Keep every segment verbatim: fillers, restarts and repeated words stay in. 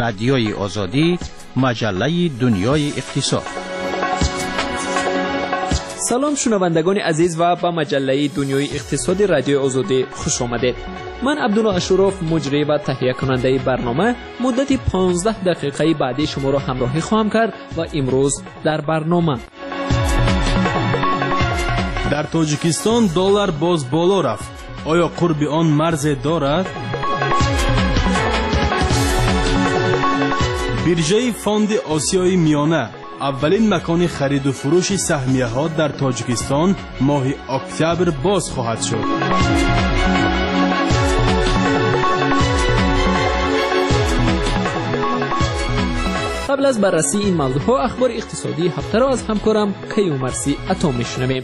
رادیوی آزادی، مجله دنیای اقتصاد. سلام شنوندگان عزیز و به مجله دنیای اقتصادی رادیوی آزادی خوش آمدید. من عبدالله اشرف، مجری و تهیه کننده برنامه، مدت پانزده دقیقه بعدی شما را همراهی خواهم کرد و امروز در برنامه: در تاجیکستان دلار باز بالا رفت. آیا قرب آن مرز دارد؟ بیرژه فاند آسیای میانه اولین مکان خرید و فروش سهمیه ها در تاجیکستان ماه اکتبر باز خواهد شد. قبل از بررسی این موضوع ها، اخبار اقتصادی هفته را از همکارم کیومرثی عطا میشنویم.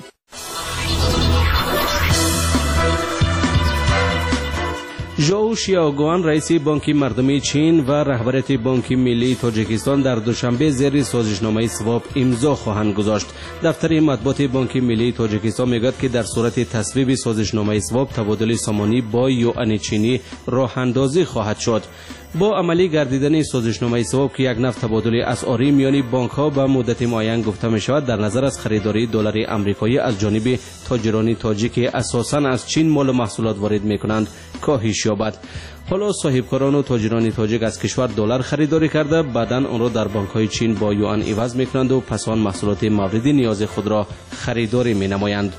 ژائو شیاگوان رئیس بانک مردمی چین و رهبریت بانک ملی تاجیکستان در دوشنبه زیر سازشنامه سواب امضا خواهند گذاشت. دفتر مطبوعات بانک ملی تاجیکستان میگوید که در صورت تصویب سازشنامه سواب تبادل سامانی با یوآن چینی راه اندازی خواهد شد. با عملی گردیدن سازشنامه سواب که یک نوع تبادل اسعاری میان بانک ها به مدت معین گفته می شود، در نظر از خریداری دلار آمریکایی از جانب تاجران تاجیک که اساساً از چین مال و محصولات وارد می کنند کاهش یابد. حالا صاحبکاران و تاجران تاجیک از کشور دلار خریداری کرده، بعداً آن را در بانک های چین با یوآن عوض می کنند و پس آن محصولات مورد نیاز خود را خریداری می نمایند.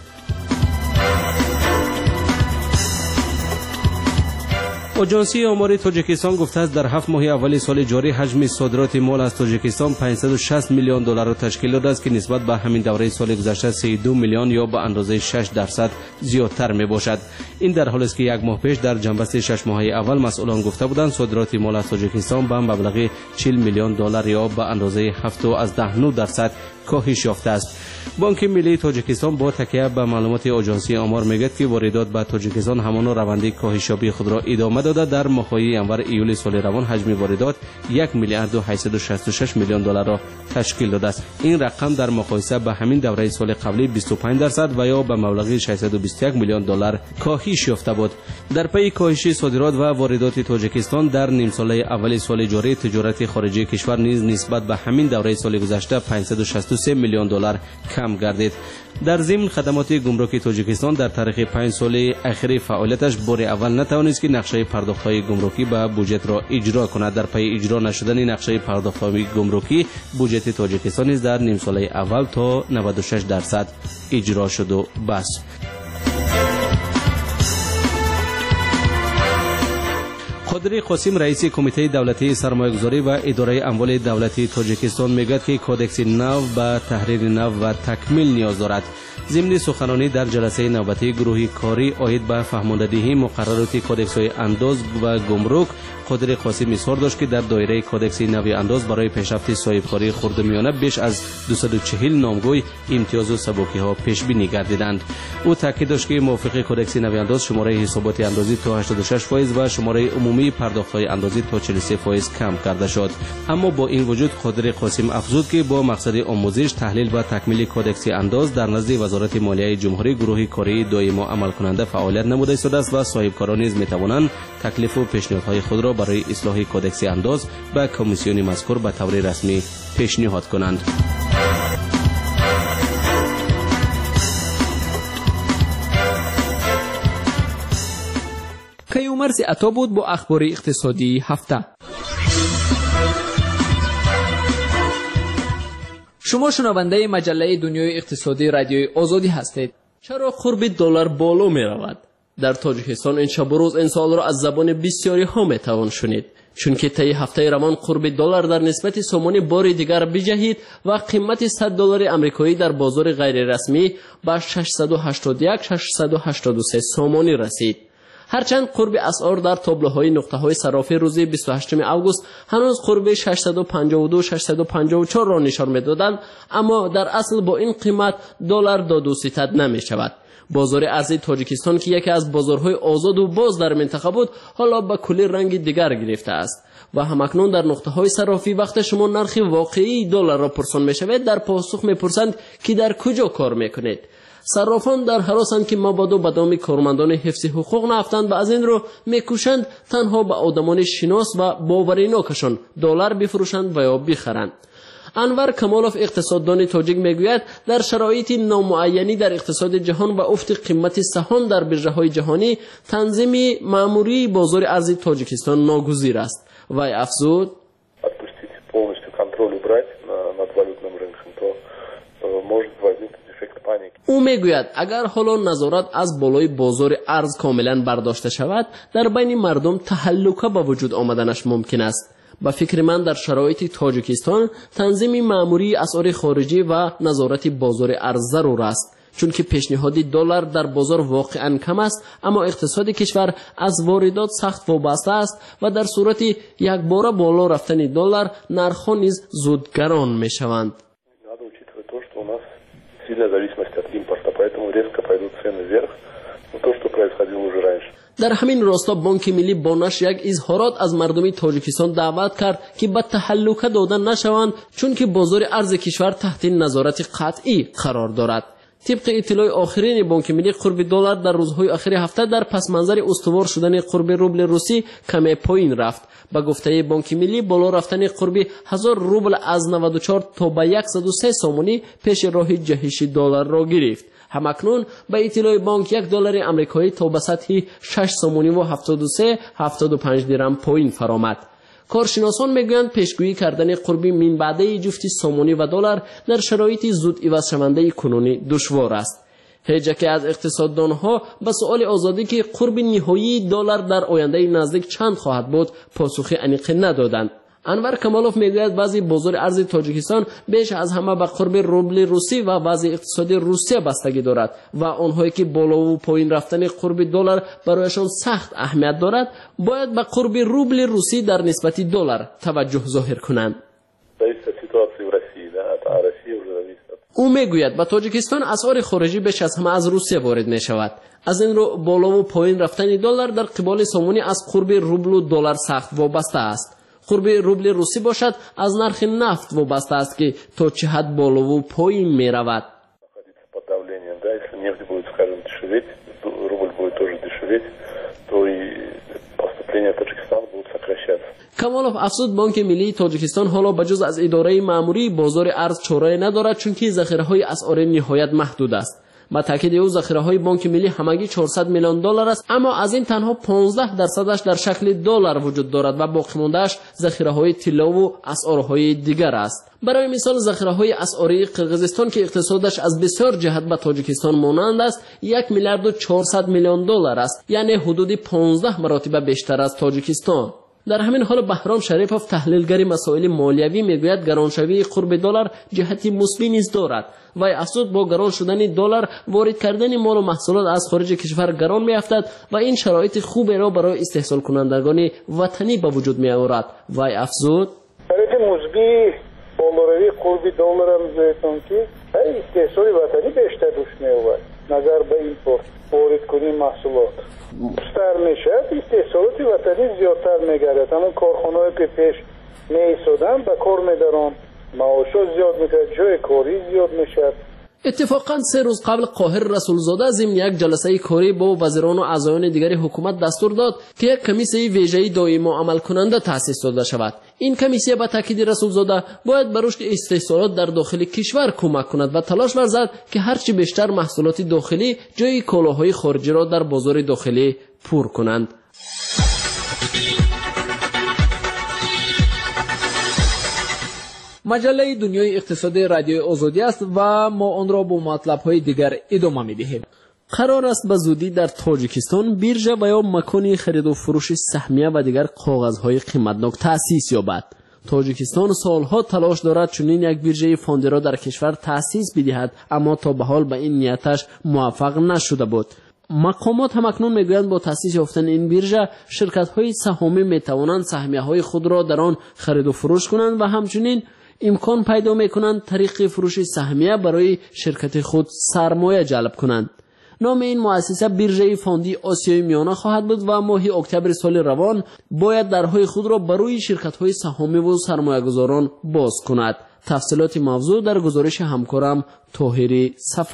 آژانسی آمار تاجیکستان گفته است در هفت ماه اول سال جاری حجم صادرات مال از تاجیکستان پانصد و شصت میلیون دلار را تشکیل داده است که نسبت به همین دوره سال گذشته سی و دو میلیون یا به اندازه شش درصد زیادتر می باشد. این در حالی است که یک ماه پیش در جنبست شش ماهه اول مسئولان گفته بودند صادرات مال از تاجیکستان به مبلغ چهل میلیون دلار یا به اندازه هفت از ده درصد کاهش یافته است. بانک ملی تاجیکستان با تکیه به معلومات آژانسی آمار میگوید که واردات به تاجیکستان همان روند کاهش یابی خود را ادامه داده. در ماه‌های ینور ایول سال روان حجم واردات یک میلیارد و هشتصد و شصت و شش میلیون دلار را تشکیل داده است. این رقم در مقایسه با همین دوره سال قبلی بیست و پنج درصد و یا به مبلغ ششصد و بیست و یک میلیون دلار کاهش یافته بود. در پی کاهش صادرات و واردات تاجیکستان در نیم ساله اول سال جاری تجارت خارجی کشور نیز نسبت به همین دوره سال گذشته پانصد و شصت و سه میلیون دلار کم گردید. در ضمن خدمات گمرکی تاجیکستان در تاریخ پنج سال اخیر فعالیتش بار اول نتوانست که نقشه پرداخت‌های گمرکی به بودجه را اجرا کند. در پی اجرا نشدن نقشه پرداخت‌های گمرکی بودجه تاجیکستان نیز در نیم سال اول تا نود و شش درصد اجرا شد و بس. قادر قاسم رئیس کمیته دولتی سرمایه‌گذاری و اداره اموال دولتی تاجیکستان میگوید که کودکس نو به تحریر نو و تکمیل نیاز دارد. ضمن سخنرانی در جلسه نوبتی گروه کاری عاید به فهماندهی مقررات کودکس های انداز و گمرک، قادر قاسم اظهار داشت که در دایره کودکس نوی انداز برای پیشرفت صاحبکاری خردمیانه بیش از دویست و چهل نامگوی امتیاز و سبکی ها پیش بینی گردیدند. او تاکید داشت که موافق کودکس نوی انداز شماره حسابات اندازی تا هشتاد و شش درصد و شماره عمومی پرداخت های اندازی تا چهل و سه درصد کم کرده شد. اما با این وجود قادر قاسم افزود که با مقصد آموزش، تحلیل و تکمیل کودکس انداز در نزد وزارت مالیه جمهوری گروه کاری دائما عمل کننده فعالیت نموده شده است و صاحبکاران نیز میتوانند تکلیف و پیشنهادهای خود را برای اصلاح کودکس انداز به کمیسیون مذکور به طور رسمی پیشنهاد کنند. کیومرثی عطا بود با اخبار اقتصادی هفته. شما شنونده مجله دنیای اقتصادی رادیوی آزادی هستید. چرا قرب دلار بالا می رود؟ در تاجیکستان این شب و روز این سال را از زبان بسیاری ها می توان شنید، چون که طی هفته روان قرب دلار در نسبت سومانی بار دیگر بجهید و قیمت صد دلار آمریکایی در بازار غیر رسمی به ششصد و هشتاد و یک تا ششصد و هشتاد و سه سومانی رسید. هرچند قرب اسعار در تابلوهای نقطه‌های صرافی روز بیست و هشتم آگوست هنوز قرب ششصد و پنجاه و دو تا ششصد و پنجاه و چهار را نشان می‌دادند، اما در اصل با این قیمت دلار داد و ستد نمی‌شود. بازار ارزی تاجیکستان که یکی از بازارهای آزاد و باز در منطقه بود، حالا به کلی رنگ دیگر گرفته است و همکنون در نقطه‌های صرافی وقت شما نرخ واقعی دلار را پرسان می‌شود، در پاسخ می‌پرسند که در کجا کار می‌کنید. صرافان در هراسند که مبادا به دام کارمندان حفظ حقوق نفتند و از این رو میکوشند تنها به آدمان شناس و باوریناکشان دلار بفروشند و یا بخرند. انور کمالوف اقتصاددان تاجیک میگوید در شرایط نامعینی در اقتصاد جهان و افت قیمت سهام در برج‌های جهانی تنظیم مأموری بازار ارز تاجیکستان ناگزیر است. وی افزود او میگوید اگر حالا نظارت از بالای بازار ارز کاملا برداشته شود در بین مردم تهلکه به وجود آمدنش ممکن است. با فکر من در شرایط تاجیکستان تنظیم مأموری اسعار خارجی و نظارت بازار ارز ضرور است، چون که پیشنهاد دلار در بازار واقعا کم است اما اقتصاد کشور از واردات سخت وابسته است و در صورت یک بار بالا رفتن دلار نرخ‌ها نیز زود گران میشوند. در همین راستا بانک ملی با نشر یک اظهارات از مردم تاجیکستان دعوت کرد که به تهلکه دادن نشوند، چون که بازار ارز کشور تحت نظارت قطعی قرار دارد. طبق اطلاع آخرین بانک ملی قرب دلار در روزهای اخیر هفته در پس منظر استوار شدن قرب روبل روسی کمی پایین رفت. با گفته بانک ملی بالا رفتن قرب هزار روبل از نود و چهار تا به صد و سه سامانی پیش راه جهش دلار را گرفت. همکنون به اطلاع بانک یک دلار آمریکایی تا به سطح شش سامانی و هفتاد و سه هفتاد و پنج درم پایین فرامد. کارشناسان میگویند پیشگویی کردن قرب من بعده جفت سامانی و دلار در شرایط زود عوض شونده کنونی دشوار است. هیچ از اقتصاددانها به سؤال آزادی که قرب نهایی دلار در آینده نزدیک چند خواهد بود پاسخی عمیق ندادند. انور کمالوف میگوید بعضی بازار ارز تاجیکستان بیش از همه به قرب روبل روسی و وضع اقتصادی روسیه بستگی دارد و آنهایی که بالا و پایین رفتن قرب دلار برایشان سخت اهمیت دارد باید به قرب روبل روسی در نسبت دلار توجه ظاهر کنند. او میگوید به تاجیکستان اسعار خارجی بیش از همه از روسیه وارد می شود. از این رو بالا و پایین رفتن دلار در قبال سامانی از قرب روبل و دلار سخت وابسته است. قرب روبل روسی باشد از نرخ نفت وابسته است که تا چه حد بالا و پایین می رود. کمالوف افزود بانک ملی تاجیکستان حالا بجز از اداره مأموری بازار ارز چاره ندارد، چون که ذخیره‌های اسعار نهایت محدود است. با تاکید او ذخیره‌های بانک ملی همگی چهارصد میلیون دلار است، اما از این تنها پانزده درصدش در شکل دلار وجود دارد و باقی مانده‌اش ذخیره‌های طلا و اسعارهای دیگر است. برای مثال ذخیره‌های اسعاری قرقیزستان که اقتصادش از بسیار جهت به تاجیکستان مانند است یک میلیارد و چهارصد میلیون دلار است، یعنی حدود پانزده مرتبه بیشتر از تاجیکستان. در همین حال بهرام شریفوف تحلیلگر مسائل مالیوی میگوید گرانشوی قرب دلار جهتی مثبتی نیز دارد و افزود با گران شدن دلار وارد کردن مال و محصولات از خارج کشور گران میافتد و این شرایط خوبی را برای استحصال کنندگان وطنی به وجود می آورد. و افزود شرایط مثبتی بالایی قرب دلار هم زیتون که استحصال وطنی بیشتر روش می آورد. نظر به ایمپورت وارد کنی محصولات بیشتر میشه، استحصالات وطنی زیادتر میگردد. همون کارخانه‌ای که پیش میایستادن به کار میدارن، معاشا زیاد میشه، جای کاری زیاد میشه. اتفاقا سه روز قبل قاهر رسولزاده ضمن یک جلسه کاری با وزیران و اعضایان دیگر حکومت دستور داد که یک کمیسیه ویژه‌ای دائم و عمل کننده تأسیس داده شود. این کمیسیه به تاکید رسولزاده باید به رشد استحصالات در داخل کشور کمک کند و تلاش ورزد که هرچی بیشتر محصولات داخلی جای کالاهای خارجی را در بازار داخلی پر کنند. مجله دنیای اقتصادی رادیو آزادی است و ما آن را با مطلب‌های دیگر ادامه می‌دهیم. قرار است به زودی در تاجیکستان بیرژه و یا مکان خرید و فروش سهمیه و دیگر کاغذهای قیمتناک تأسیس یابد. تاجیکستان سالها تلاش دارد چنین یک بیرژه فاندی را در کشور تأسیس بدهد، اما تا به حال به این نیتش موفق نشده بود. مقامات همکنون میگویند با تأسیس یافتن این بیرژه شرکت‌های سهامی میتوانند سهمیه‌های خود را در آن خرید و فروش کنند و همچنین امکان پیدا میکنند طریق فروش سهمیه برای شرکت خود سرمایه جلب کنند. نام این مؤسسه بیرژه فاندی آسیای میانه خواهد بود و ماه اکتبر سال روان باید درهای خود را برای شرکت‌های سهامی و سرمایه‌گذاران باز کند. تفصیلات موضوع در گزارش همکارم طاهری سفر.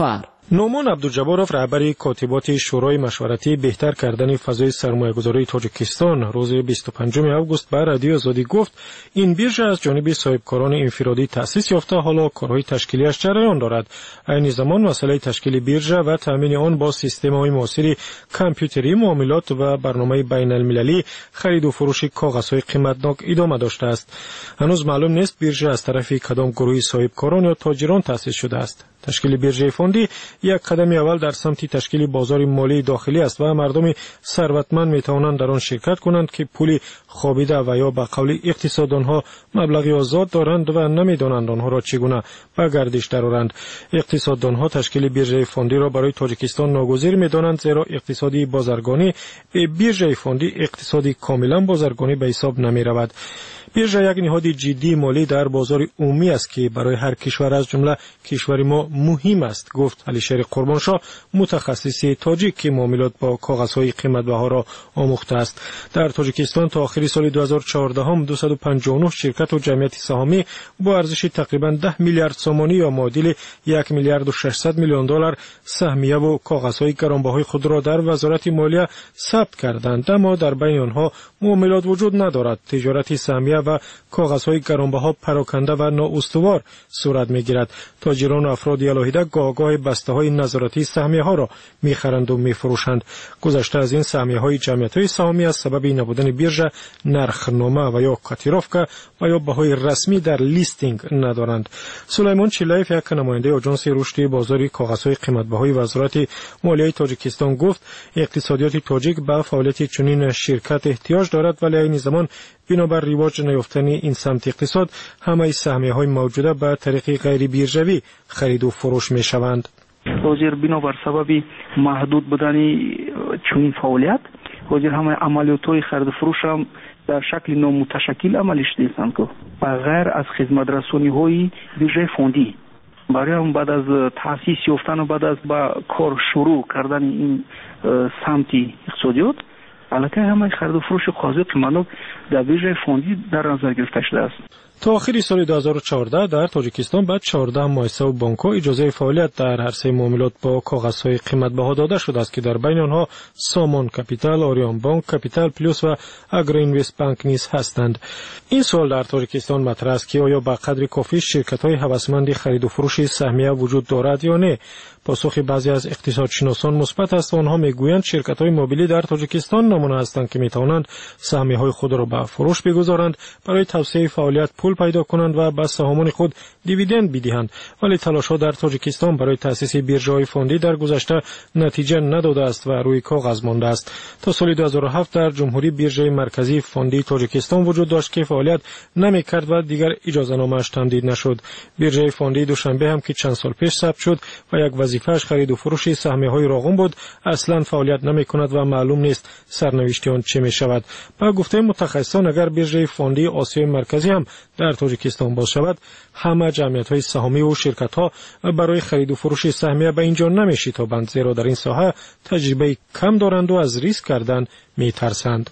نومان عبدالجبارов رهبر کاتبات شورای مشورتی بهتر کردن فضای سرمایه‌گذاری تاجیکستان روز بیست و پنجم آگوست به رادیو آزادی گفت این بیرژه از جانب صاحبکاران انفرادی تأسیس یافته حالا کارهای تشکیلی‌اش جریان دارد. عین زمان مسئله تشکیل بیرژه و تامین آن با سیستم‌های معاصر کامپیوتری معاملات و برنامه بین‌المللی خرید و فروش کاغذهای قیمتناک ادامه داشته است. هنوز معلوم نیست بیرژه از طرف کدام گروه صاحبکاران یا تاجران تأسیس شده است. تشکیل بیرژه فوندی یک قدم اول در سمت تشکیل بازار مالی داخلی است و مردم ثروتمند می توانند در آن شرکت کنند که پول خوابیده و یا به قول اقتصاددانها مبلغی آزاد دارند و نمیدانند آنها را چگونه به گردش درآورند. اقتصاددانها تشکیل بیرژه فوندی را برای تاجیکستان ناگزیر می دانند، زیرا اقتصادی بازرگانی به بیرژه فوندی اقتصادی کاملا بازرگانی به حساب نمی رود. بیرژه یک نهاد جدی مالی در بازار عمومی است که برای هر کشور از جمله کشور ما مهم است، گفت علیشیر قربانشاه، متخصص تاجیک که معاملات با کاغذهای قیمت‌بها را آموخته است. در تاجیکستان تا آخر سال دو هزار و چهارده هم دویست و پنجاه و نه شرکت و جمعیت سهامی با ارزش تقریبا ده میلیارد سومانی یا معادل یک میلیارد و ششصد میلیون دلار سهمیه و کاغذهای گرانبهای خود را در وزارت مالیه ثبت کردند، اما در بین آنها معاملات وجود ندارد. تجارت سهمیه و کاغذهای گرانبها پراکنده و نااستوار صورت میگیرد. تاجران و افراد الهیده گاهگاه بسته‌های نظارتی سهمیه‌ها را می‌خرند و می‌فروشند. گذشته از این سهمیه‌های جمعیت‌های سهامی از سبب نبودن بیرژه نرخنامه و یا کاتیروفکا و یا بهای رسمی در لیستینگ ندارند. سلیمان چلایف، یک نماینده آژانس رشد بازار کاغذهای قیمت‌بهای وزارت مالیه تاجیکستان، گفت اقتصادیات تاجیک به فعالیت چنین شرکت احتیاج دارد، ولی این زمان بنابر رواج نیافتن این سمت اقتصاد همه سهمیه‌های موجوده به طریق غیر بیرژوی خرید و فروش می‌شوند. حاضر بنابر سبب محدود بودن چنین فعالیت حاضر همه عملیات‌های خرید و فروش هم در شکل نامتشکل عملش نیستند که بغیر از خدمت رسانی‌های بیرژه فوندی برای هم بعد از تأسیس یافتن و بعد از با کار شروع کردن این سمتی اقتصادیات علاقه همه خرید و فروش کاغذ قیمتناک در بیرژه فوندی در نظر گرفته شده است. تا آخر سال دو هزار و چهارده در تاجیکستان بعد چهارده مؤسسه و بانک‌ها اجازه فعالیت در عرصه معاملات با کاغذهای قیمت‌بها داده شده است که در بین آنها سامان کپیتال، آریان بانک، کپیتال پلوس و اگرو اینوست بانک نیز هستند. این سوال در تاجیکستان مطرح است که آیا به قدر کافی شرکت‌های هوسمند خرید و فروش سهمیه وجود دارد یا نه. پاسخ بعضی از اقتصادشناسان مثبت است و آنها میگویند شرکت‌های موبیلی در تاجیکستان نمونه هستند که میتوانند سهمیه‌های خود را به فروش بگذارند، برای توسعه فعالیت پول پیدا کنند و به سهامان خود دیویدند بدهند، ولی تلاش‌ها در تاجیکستان برای تأسیس بیرژه‌های فوندی در گذشته نتیجه نداده است و روی کاغذ مانده است. تا سال دو هزار و هفت در جمهوری بیرژه مرکزی فوندی تاجیکستان وجود داشت که فعالیت نمی‌کرد و دیگر اجازه‌نامه‌اش تمدید نشد. بیرژه فوندی دوشنبه هم که چند سال پیش ثبت شد و یک وظیفه‌اش خرید و فروش سهمیه‌های راغون بود، اصلاً فعالیت نمی‌کند و معلوم نیست سرنوشت آن چه می‌شود. با گفته متخصصان اگر بیرژه فوندی آسیای مرکزی هم در تاجیکستان باز شود، همه جمعیت‌های سهامی و شرکت‌ها برای خرید و فروش سهمیه به اینجا نمی‌شتابند، زیرا در این ساحه تجربه کم دارند و از ریسک کردن می‌ترسند.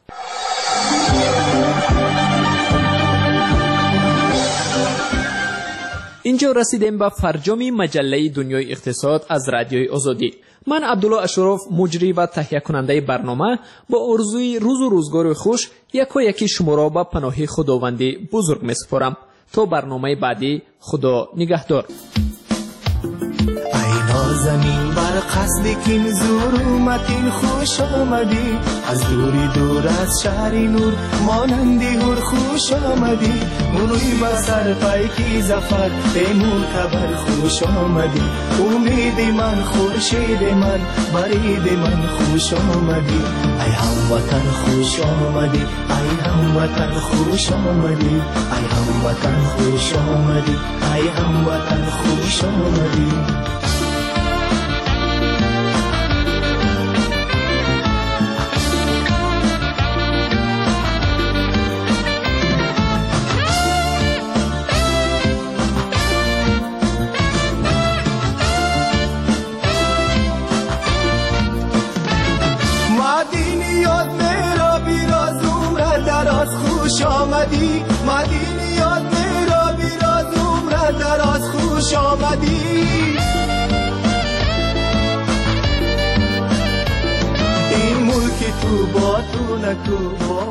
اینجا رسیدیم به فرجام مجله دنیای اقتصاد از رادیوی آزادی. من عبدالله اشرف، مجری و تهیه کننده برنامه، با آرزوی روز و روزگار خوش یکا یکی شما را به پناه خداوند بزرگ می‌سپارم. تا برنامه بعدی، خدا نگهدار. زمین بر قصد کین زور اومدین خوش آمدی، از دوری دور از شهر نور مانندی هر خوش آمدی، منوی بسر پیکی زفر به معتبر خوش آمدی، امید من خورشید من برید من خوش آمدی، ای هموطن خوش آمدی، ای هموطن خوش آمدی، ای هموطن خوش آمدی، ای هموطن خوش آمدی. خوش آمدی، مدینی یاد میرا بیراز عمر دراز خوش آمدی. تو با تو نکو